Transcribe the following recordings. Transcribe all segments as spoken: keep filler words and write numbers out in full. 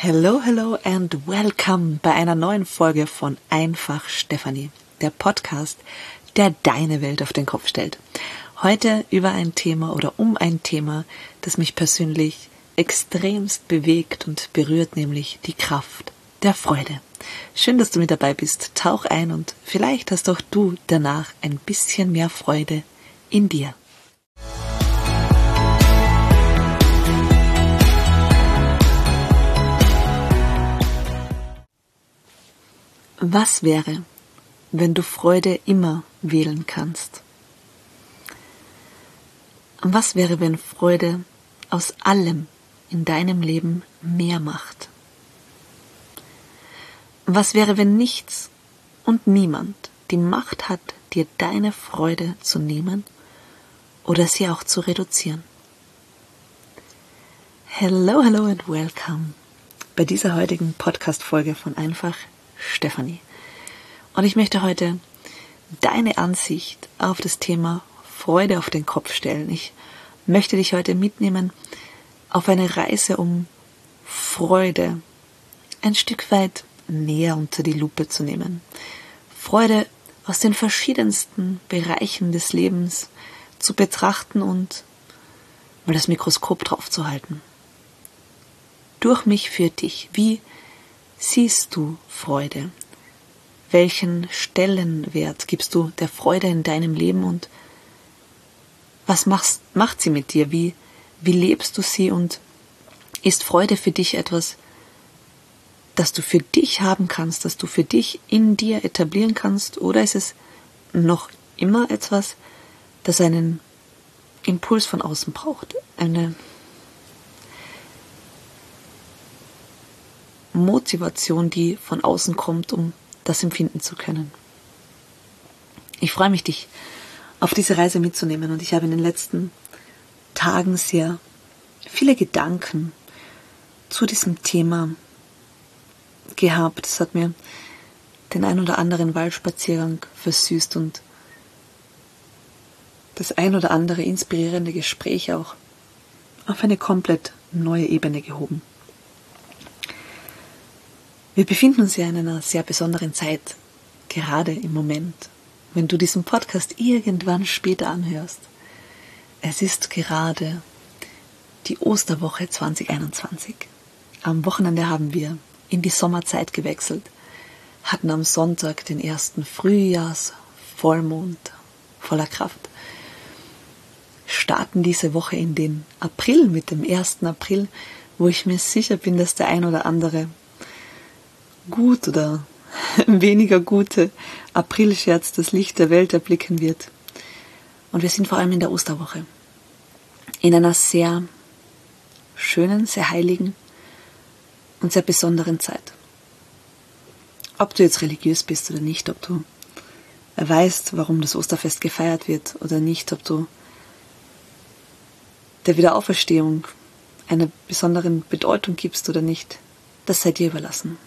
Hello, hello and welcome bei einer neuen Folge von Einfach Stefanie, der Podcast, der deine Welt auf den Kopf stellt. Heute über ein Thema oder um ein Thema, das mich persönlich extremst bewegt und berührt, nämlich die Kraft der Freude. Schön, dass du mit dabei bist. Tauch ein und vielleicht hast auch du danach ein bisschen mehr Freude in dir. Was wäre, wenn du Freude immer wählen kannst? Was wäre, wenn Freude aus allem in deinem Leben mehr macht? Was wäre, wenn nichts und niemand die Macht hat, dir deine Freude zu nehmen oder sie auch zu reduzieren? Hello, hello and welcome bei dieser heutigen Podcast-Folge von Einfach Stefanie. Und ich möchte heute deine Ansicht auf das Thema Freude auf den Kopf stellen. Ich möchte dich heute mitnehmen auf eine Reise, um Freude ein Stück weit näher unter die Lupe zu nehmen. Freude aus den verschiedensten Bereichen des Lebens zu betrachten und mal das Mikroskop drauf zu halten. Durch mich für dich. Wie siehst du Freude? Welchen Stellenwert gibst du der Freude in deinem Leben und was machst, macht sie mit dir? Wie, wie lebst du sie und ist Freude für dich etwas, das du für dich haben kannst, das du für dich in dir etablieren kannst, oder ist es noch immer etwas, das einen Impuls von außen braucht, eine Motivation, die von außen kommt, um das empfinden zu können. Ich freue mich, dich auf diese Reise mitzunehmen, und ich habe in den letzten Tagen sehr viele Gedanken zu diesem Thema gehabt. Es hat mir den ein oder anderen Waldspaziergang versüßt und das ein oder andere inspirierende Gespräch auch auf eine komplett neue Ebene gehoben. Wir befinden uns ja in einer sehr besonderen Zeit, gerade im Moment, wenn du diesen Podcast irgendwann später anhörst. Es ist gerade die Osterwoche zwanzig einundzwanzig. Am Wochenende haben wir in die Sommerzeit gewechselt, hatten am Sonntag den ersten Frühjahrs-Vollmond voller Kraft, starten diese Woche in den April mit dem ersten April, wo ich mir sicher bin, dass der ein oder andere gut oder weniger gute Aprilscherz das Licht der Welt erblicken wird. Und wir sind vor allem in der Osterwoche, in einer sehr schönen, sehr heiligen und sehr besonderen Zeit. Ob du jetzt religiös bist oder nicht, ob du weißt, warum das Osterfest gefeiert wird oder nicht, ob du der Wiederauferstehung eine besondere Bedeutung gibst oder nicht, das sei dir überlassen.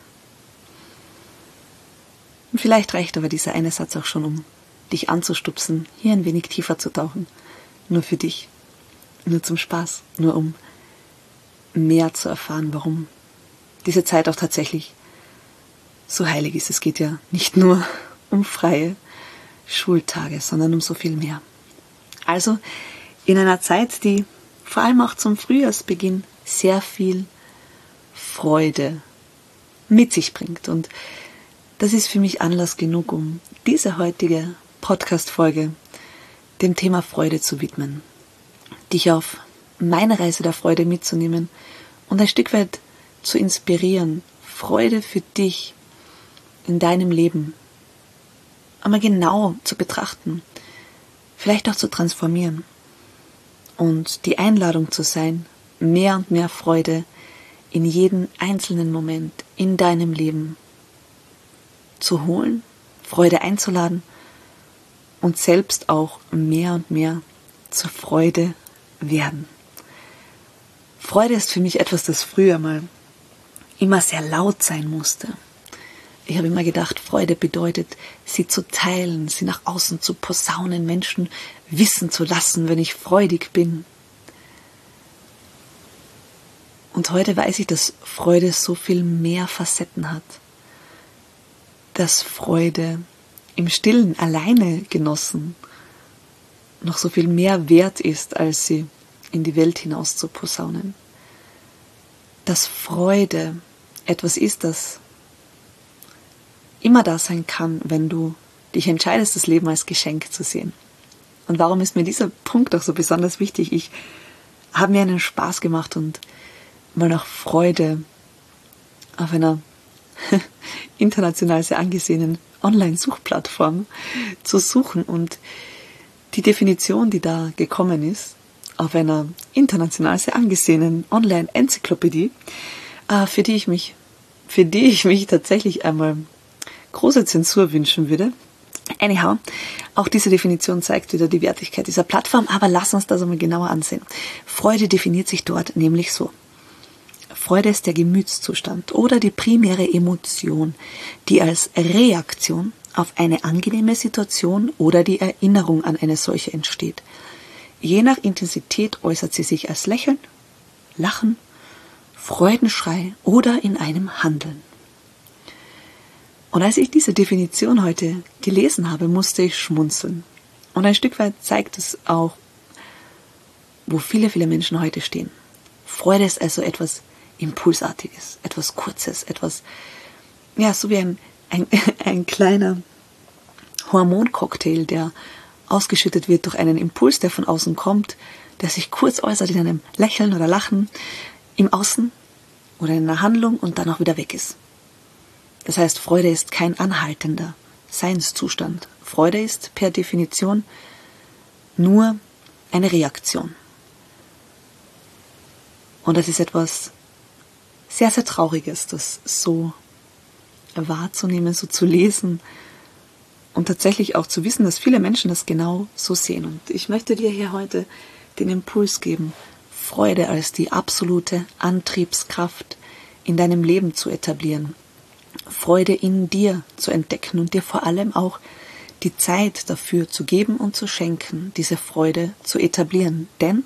Und vielleicht reicht aber dieser eine Satz auch schon, um dich anzustupsen, hier ein wenig tiefer zu tauchen. Nur für dich, nur zum Spaß, nur um mehr zu erfahren, warum diese Zeit auch tatsächlich so heilig ist. Es geht ja nicht nur um freie Schultage, sondern um so viel mehr. Also in einer Zeit, die vor allem auch zum Frühjahrsbeginn sehr viel Freude mit sich bringt. Und das ist für mich Anlass genug, um diese heutige Podcast-Folge dem Thema Freude zu widmen, dich auf meine Reise der Freude mitzunehmen und ein Stück weit zu inspirieren, Freude für dich in deinem Leben einmal genau zu betrachten, vielleicht auch zu transformieren und die Einladung zu sein, mehr und mehr Freude in jeden einzelnen Moment in deinem Leben zu holen, Freude einzuladen und selbst auch mehr und mehr zur Freude werden. Freude ist für mich etwas, das früher mal immer sehr laut sein musste. Ich habe immer gedacht, Freude bedeutet, sie zu teilen, sie nach außen zu posaunen, Menschen wissen zu lassen, wenn ich freudig bin. Und heute weiß ich, dass Freude so viel mehr Facetten hat. Dass Freude im Stillen alleine genossen noch so viel mehr wert ist, als sie in die Welt hinaus zu posaunen. Dass Freude etwas ist, das immer da sein kann, wenn du dich entscheidest, das Leben als Geschenk zu sehen. Und warum ist mir dieser Punkt auch so besonders wichtig? Ich habe mir einen Spaß gemacht und mal nach Freude auf einer international sehr angesehenen Online-Suchplattform zu suchen. Und die Definition, die da gekommen ist, auf einer international sehr angesehenen Online-Enzyklopädie, für die ich mich, für die ich mich tatsächlich einmal große Zensur wünschen würde. Anyhow, auch diese Definition zeigt wieder die Wertigkeit dieser Plattform, aber lass uns das einmal genauer ansehen. Freude definiert sich dort nämlich so. Freude ist der Gemütszustand oder die primäre Emotion, die als Reaktion auf eine angenehme Situation oder die Erinnerung an eine solche entsteht. Je nach Intensität äußert sie sich als Lächeln, Lachen, Freudenschrei oder in einem Handeln. Und als ich diese Definition heute gelesen habe, musste ich schmunzeln. Und ein Stück weit zeigt es auch, wo viele, viele Menschen heute stehen. Freude ist also etwas Impulsartiges, etwas Kurzes, etwas, ja, so wie ein, ein, ein kleiner Hormoncocktail, der ausgeschüttet wird durch einen Impuls, der von außen kommt, der sich kurz äußert in einem Lächeln oder Lachen im Außen oder in einer Handlung und dann auch wieder weg ist. Das heißt, Freude ist kein anhaltender Seinszustand. Freude ist per Definition nur eine Reaktion. Und das ist etwas sehr, sehr Trauriges, das so wahrzunehmen, so zu lesen und tatsächlich auch zu wissen, dass viele Menschen das genau so sehen. Und ich möchte dir hier heute den Impuls geben, Freude als die absolute Antriebskraft in deinem Leben zu etablieren. Freude in dir zu entdecken und dir vor allem auch die Zeit dafür zu geben und zu schenken, diese Freude zu etablieren. Denn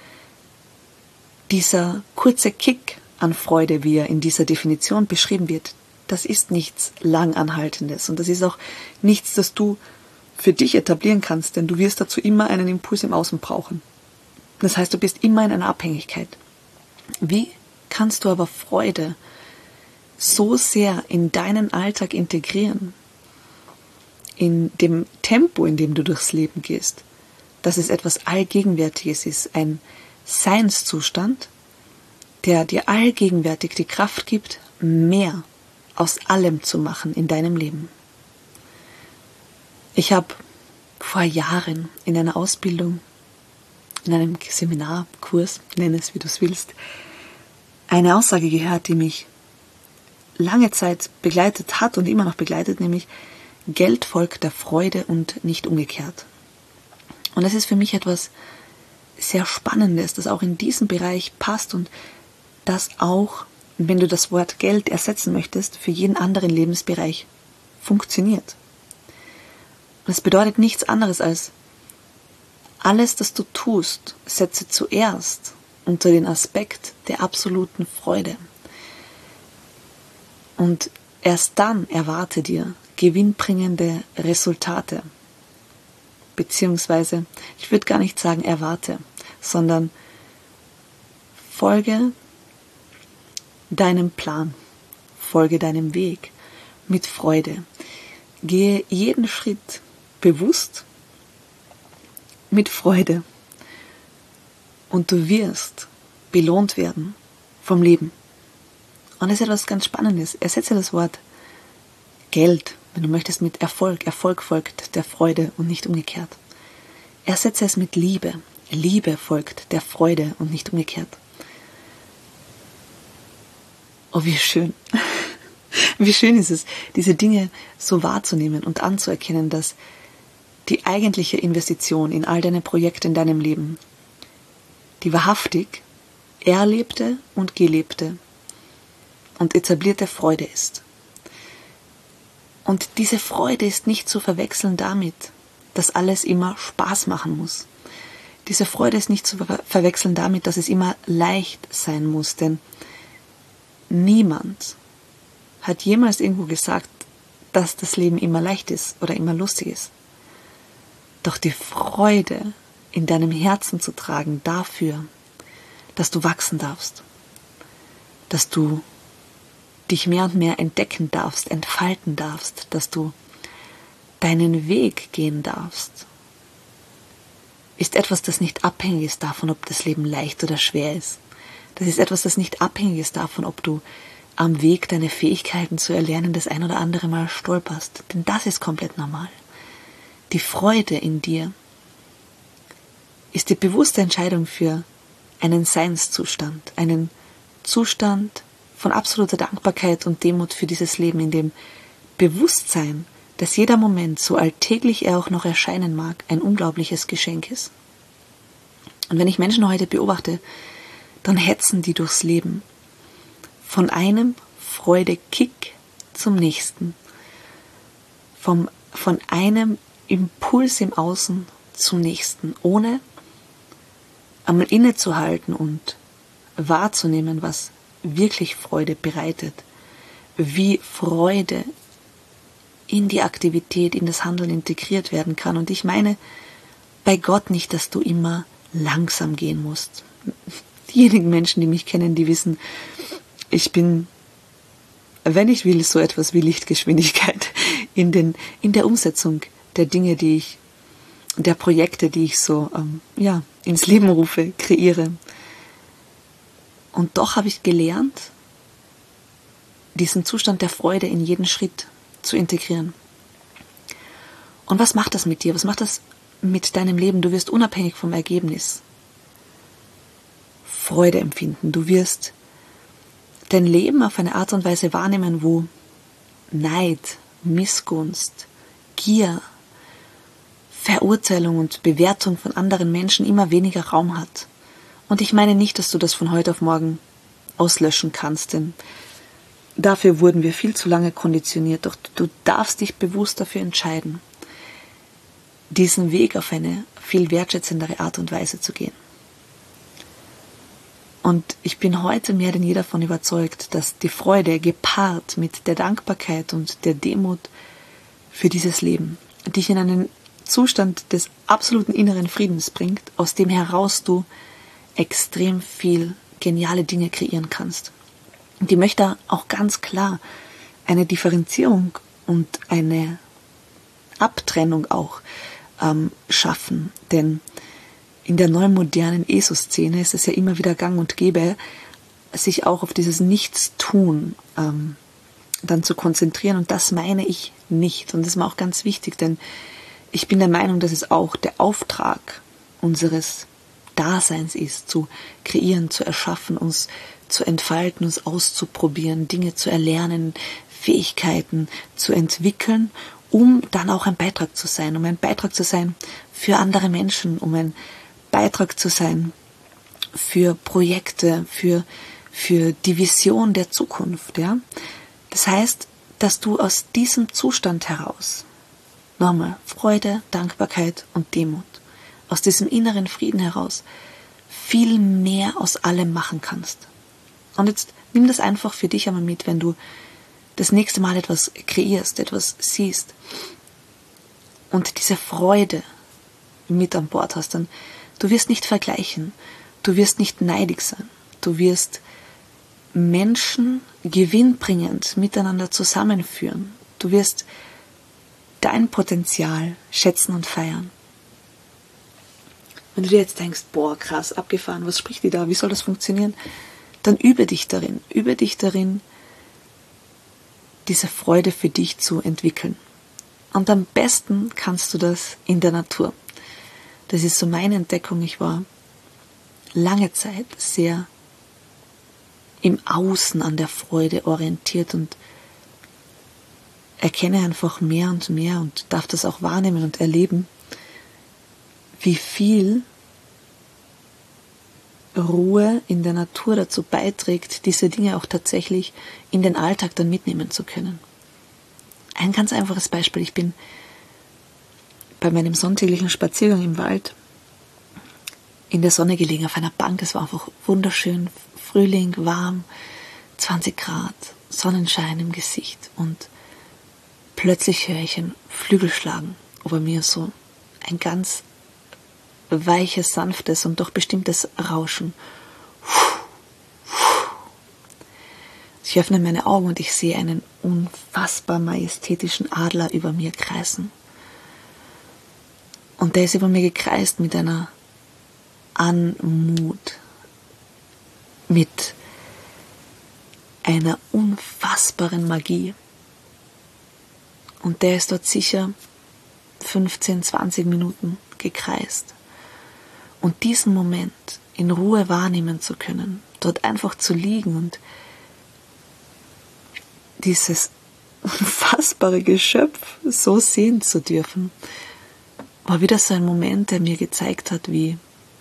dieser kurze Kick an Freude, wie er in dieser Definition beschrieben wird, das ist nichts Langanhaltendes und das ist auch nichts, das du für dich etablieren kannst, denn du wirst dazu immer einen Impuls im Außen brauchen. Das heißt, du bist immer in einer Abhängigkeit. Wie kannst du aber Freude so sehr in deinen Alltag integrieren, in dem Tempo, in dem du durchs Leben gehst, dass es etwas Allgegenwärtiges ist, ein Seinszustand, der dir allgegenwärtig die Kraft gibt, mehr aus allem zu machen in deinem Leben. Ich habe vor Jahren in einer Ausbildung, in einem Seminar, Kurs, nenn es wie du es willst, eine Aussage gehört, die mich lange Zeit begleitet hat und immer noch begleitet, nämlich Geld folgt der Freude und nicht umgekehrt. Und das ist für mich etwas sehr Spannendes, das auch in diesem Bereich passt und das auch, wenn du das Wort Geld ersetzen möchtest, für jeden anderen Lebensbereich funktioniert. Das bedeutet nichts anderes als, alles, das du tust, setze zuerst unter den Aspekt der absoluten Freude. Und erst dann erwarte dir gewinnbringende Resultate. Beziehungsweise, ich würde gar nicht sagen erwarte, sondern folge deinem Plan, folge deinem Weg mit Freude. Gehe jeden Schritt bewusst mit Freude und du wirst belohnt werden vom Leben. Und das ist etwas ganz Spannendes. Ersetze das Wort Geld, wenn du möchtest, mit Erfolg. Erfolg folgt der Freude und nicht umgekehrt. Ersetze es mit Liebe. Liebe folgt der Freude und nicht umgekehrt. Oh, wie schön. Wie schön ist es, diese Dinge so wahrzunehmen und anzuerkennen, dass die eigentliche Investition in all deine Projekte in deinem Leben, die wahrhaftig erlebte und gelebte und etablierte Freude ist. Und diese Freude ist nicht zu verwechseln damit, dass alles immer Spaß machen muss. Diese Freude ist nicht zu ver- verwechseln damit, dass es immer leicht sein muss, denn niemand hat jemals irgendwo gesagt, dass das Leben immer leicht ist oder immer lustig ist. Doch die Freude in deinem Herzen zu tragen dafür, dass du wachsen darfst, dass du dich mehr und mehr entdecken darfst, entfalten darfst, dass du deinen Weg gehen darfst, ist etwas, das nicht abhängig ist davon, ob das Leben leicht oder schwer ist. Das ist etwas, das nicht abhängig ist davon, ob du am Weg deine Fähigkeiten zu erlernen das ein oder andere Mal stolperst. Denn das ist komplett normal. Die Freude in dir ist die bewusste Entscheidung für einen Seinszustand, einen Zustand von absoluter Dankbarkeit und Demut für dieses Leben, in dem Bewusstsein, dass jeder Moment, so alltäglich er auch noch erscheinen mag, ein unglaubliches Geschenk ist. Und wenn ich Menschen heute beobachte, dann hetzen die durchs Leben. Von einem Freudekick zum nächsten. Vom, von einem Impuls im Außen zum nächsten, ohne einmal innezuhalten und wahrzunehmen, was wirklich Freude bereitet, wie Freude in die Aktivität, in das Handeln integriert werden kann. Und ich meine bei Gott nicht, dass du immer langsam gehen musst. Diejenigen Menschen, die mich kennen, die wissen, ich bin, wenn ich will, so etwas wie Lichtgeschwindigkeit in, den, in der Umsetzung der Dinge, die ich, der Projekte, die ich so ähm, ja, ins Leben rufe, kreiere. Und doch habe ich gelernt, diesen Zustand der Freude in jeden Schritt zu integrieren. Und was macht das mit dir? Was macht das mit deinem Leben? Du wirst unabhängig vom Ergebnis Freude empfinden. Du wirst dein Leben auf eine Art und Weise wahrnehmen, wo Neid, Missgunst, Gier, Verurteilung und Bewertung von anderen Menschen immer weniger Raum hat. Und ich meine nicht, dass du das von heute auf morgen auslöschen kannst, denn dafür wurden wir viel zu lange konditioniert. Doch du darfst dich bewusst dafür entscheiden, diesen Weg auf eine viel wertschätzendere Art und Weise zu gehen. Und ich bin heute mehr denn je davon überzeugt, dass die Freude gepaart mit der Dankbarkeit und der Demut für dieses Leben dich in einen Zustand des absoluten inneren Friedens bringt, aus dem heraus du extrem viel geniale Dinge kreieren kannst. Und ich möchte auch ganz klar eine Differenzierung und eine Abtrennung auch ähm, schaffen, denn in der neuen modernen E S O-Szene ist es ja immer wieder gang und gäbe, sich auch auf dieses Nichtstun ähm, dann zu konzentrieren. Und das meine ich nicht. Und das ist mir auch ganz wichtig, denn ich bin der Meinung, dass es auch der Auftrag unseres Daseins ist, zu kreieren, zu erschaffen, uns zu entfalten, uns auszuprobieren, Dinge zu erlernen, Fähigkeiten zu entwickeln, um dann auch ein Beitrag zu sein, um ein Beitrag zu sein für andere Menschen, um ein Beitrag zu sein für Projekte, für, für die Vision der Zukunft. Ja? Das heißt, dass du aus diesem Zustand heraus, nochmal, Freude, Dankbarkeit und Demut, aus diesem inneren Frieden heraus viel mehr aus allem machen kannst. Und jetzt nimm das einfach für dich einmal mit, wenn du das nächste Mal etwas kreierst, etwas siehst und diese Freude mit an Bord hast, dann du wirst nicht vergleichen, du wirst nicht neidig sein, du wirst Menschen gewinnbringend miteinander zusammenführen, du wirst dein Potenzial schätzen und feiern. Wenn du dir jetzt denkst, boah, krass, abgefahren, was spricht die da, wie soll das funktionieren? Dann übe dich darin, übe dich darin, diese Freude für dich zu entwickeln. Und am besten kannst du das in der Natur. Das ist so meine Entdeckung. Ich war lange Zeit sehr im Außen an der Freude orientiert und erkenne einfach mehr und mehr und darf das auch wahrnehmen und erleben, wie viel Ruhe in der Natur dazu beiträgt, diese Dinge auch tatsächlich in den Alltag dann mitnehmen zu können. Ein ganz einfaches Beispiel. Ich bin bei meinem sonntäglichen Spaziergang im Wald in der Sonne gelegen auf einer Bank. Es war einfach wunderschön, Frühling, warm, zwanzig Grad, Sonnenschein im Gesicht und plötzlich höre ich ein Flügelschlagen über mir, so ein ganz weiches, sanftes und doch bestimmtes Rauschen. Ich öffne meine Augen und ich sehe einen unfassbar majestätischen Adler über mir kreisen. Und der ist über mir gekreist mit einer Anmut, mit einer unfassbaren Magie. Und der ist dort sicher fünfzehn, zwanzig Minuten gekreist. Und diesen Moment in Ruhe wahrnehmen zu können, dort einfach zu liegen und dieses unfassbare Geschöpf so sehen zu dürfen, war wieder so ein Moment, der mir gezeigt hat, wie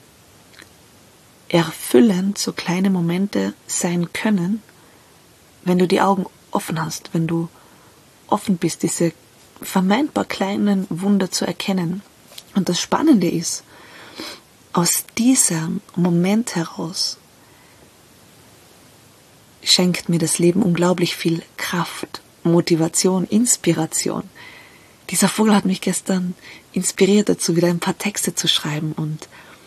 erfüllend so kleine Momente sein können, wenn du die Augen offen hast, wenn du offen bist, diese vermeintbar kleinen Wunder zu erkennen. Und das Spannende ist, aus diesem Moment heraus schenkt mir das Leben unglaublich viel Kraft, Motivation, Inspiration. Dieser Vogel hat mich gestern inspiriert dazu, wieder ein paar Texte zu schreiben und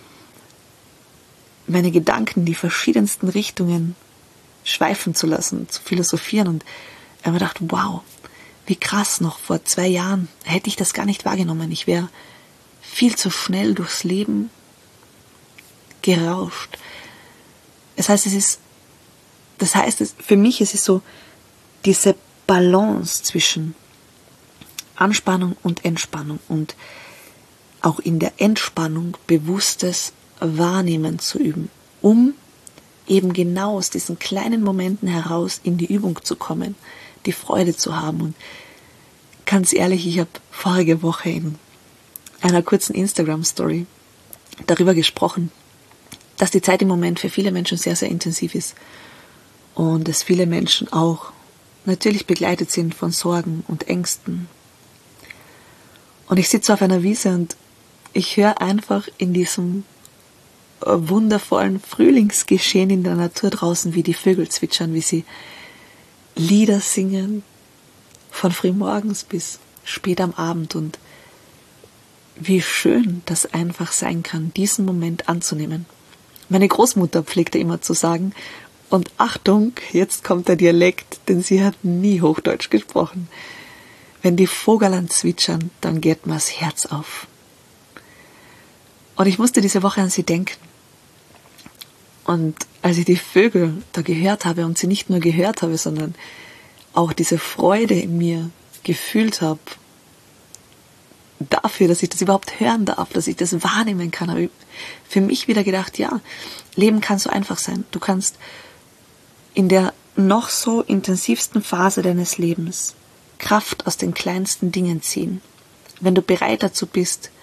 meine Gedanken in die verschiedensten Richtungen schweifen zu lassen, zu philosophieren. Und ich habe mir gedacht, wow, wie krass, noch vor zwei Jahren hätte ich das gar nicht wahrgenommen. Ich wäre viel zu schnell durchs Leben gerauscht. Das heißt, es ist, das heißt, es, für mich ist es so diese Balance zwischen Anspannung und Entspannung und auch in der Entspannung bewusstes Wahrnehmen zu üben, um eben genau aus diesen kleinen Momenten heraus in die Übung zu kommen, die Freude zu haben. Und ganz ehrlich, ich habe vorige Woche in einer kurzen Instagram-Story darüber gesprochen, dass die Zeit im Moment für viele Menschen sehr, sehr intensiv ist und dass viele Menschen auch natürlich begleitet sind von Sorgen und Ängsten. Und ich sitze auf einer Wiese und ich höre einfach in diesem wundervollen Frühlingsgeschehen in der Natur draußen, wie die Vögel zwitschern, wie sie Lieder singen, von frühmorgens bis spät am Abend, und wie schön das einfach sein kann, diesen Moment anzunehmen. Meine Großmutter pflegte immer zu sagen, und Achtung, jetzt kommt der Dialekt, denn sie hat nie Hochdeutsch gesprochen: Wenn die Vogeln zwitschern, dann geht mir's Herz auf. Und ich musste diese Woche an sie denken. Und als ich die Vögel da gehört habe und sie nicht nur gehört habe, sondern auch diese Freude in mir gefühlt habe, dafür, dass ich das überhaupt hören darf, dass ich das wahrnehmen kann, habe ich für mich wieder gedacht, ja, Leben kann so einfach sein. Du kannst in der noch so intensivsten Phase deines Lebens Kraft aus den kleinsten Dingen ziehen. Wenn du bereit dazu bist,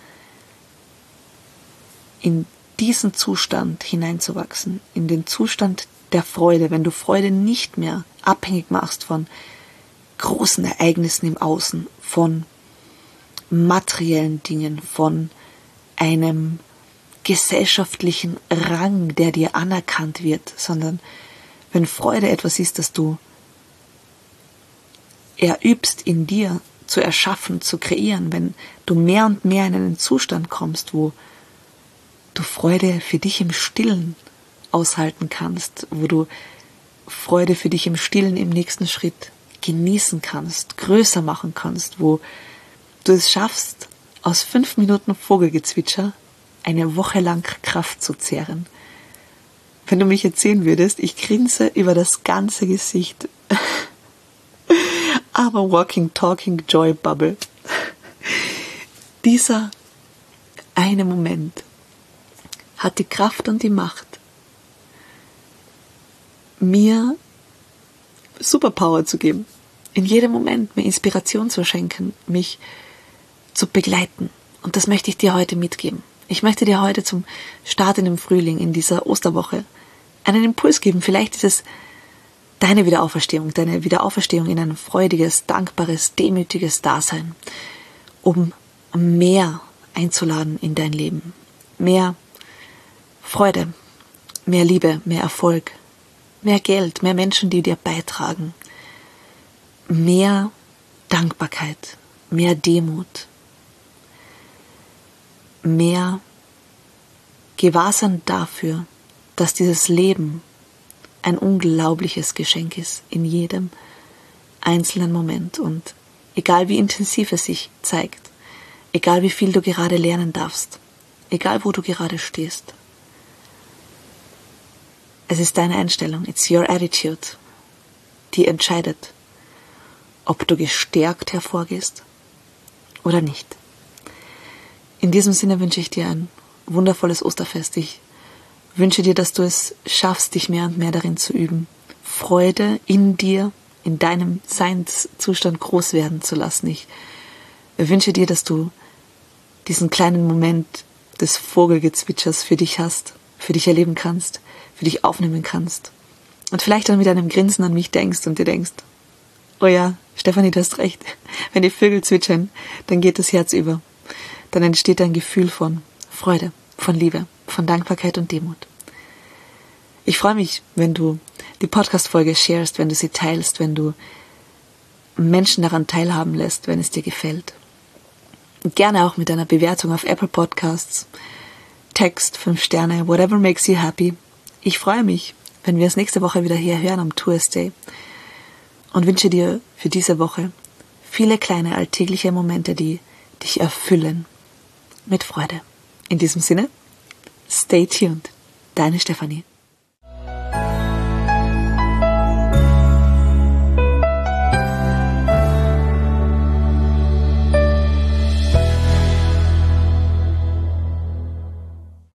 in diesen Zustand hineinzuwachsen, in den Zustand der Freude, wenn du Freude nicht mehr abhängig machst von großen Ereignissen im Außen, von materiellen Dingen, von einem gesellschaftlichen Rang, der dir anerkannt wird, sondern wenn Freude etwas ist, das du erübst in dir zu erschaffen, zu kreieren, wenn du mehr und mehr in einen Zustand kommst, wo du Freude für dich im Stillen aushalten kannst, wo du Freude für dich im Stillen im nächsten Schritt genießen kannst, größer machen kannst, wo du es schaffst, aus fünf Minuten Vogelgezwitscher eine Woche lang Kraft zu zehren. Wenn du mich jetzt sehen würdest, ich grinse über das ganze Gesicht. Aber walking, talking, joy bubble. Dieser eine Moment hat die Kraft und die Macht, mir Superpower zu geben, in jedem Moment mir Inspiration zu schenken, mich zu begleiten. Und das möchte ich dir heute mitgeben. Ich möchte dir heute zum Start in dem Frühling, in dieser Osterwoche, einen Impuls geben. Vielleicht ist es deine Wiederauferstehung, deine Wiederauferstehung in ein freudiges, dankbares, demütiges Dasein, um mehr einzuladen in dein Leben. Mehr Freude, mehr Liebe, mehr Erfolg, mehr Geld, mehr Menschen, die dir beitragen, mehr Dankbarkeit, mehr Demut, mehr Gewahrsein dafür, dass dieses Leben ein unglaubliches Geschenk ist in jedem einzelnen Moment und egal wie intensiv es sich zeigt, egal wie viel du gerade lernen darfst, egal wo du gerade stehst. Es ist deine Einstellung, it's your attitude, die entscheidet, ob du gestärkt hervorgehst oder nicht. In diesem Sinne wünsche ich dir ein wundervolles Osterfest. Ich wünsche dir, dass du es schaffst, dich mehr und mehr darin zu üben, Freude in dir, in deinem Seinszustand groß werden zu lassen. Ich wünsche dir, dass du diesen kleinen Moment des Vogelgezwitschers für dich hast, für dich erleben kannst, für dich aufnehmen kannst und vielleicht dann mit einem Grinsen an mich denkst und dir denkst, oh ja, Stefanie, du hast recht, wenn die Vögel zwitschern, dann geht das Herz über. Dann entsteht ein Gefühl von Freude, von Liebe, von Dankbarkeit und Demut. Ich freue mich, wenn du die Podcast-Folge sharest, wenn du sie teilst, wenn du Menschen daran teilhaben lässt, wenn es dir gefällt. Und gerne auch mit einer Bewertung auf Apple Podcasts, Text, fünf Sterne, whatever makes you happy. Ich freue mich, wenn wir es nächste Woche wieder hier hören am Tuesday und wünsche dir für diese Woche viele kleine alltägliche Momente, die dich erfüllen mit Freude. In diesem Sinne, stay tuned. Deine Stefanie.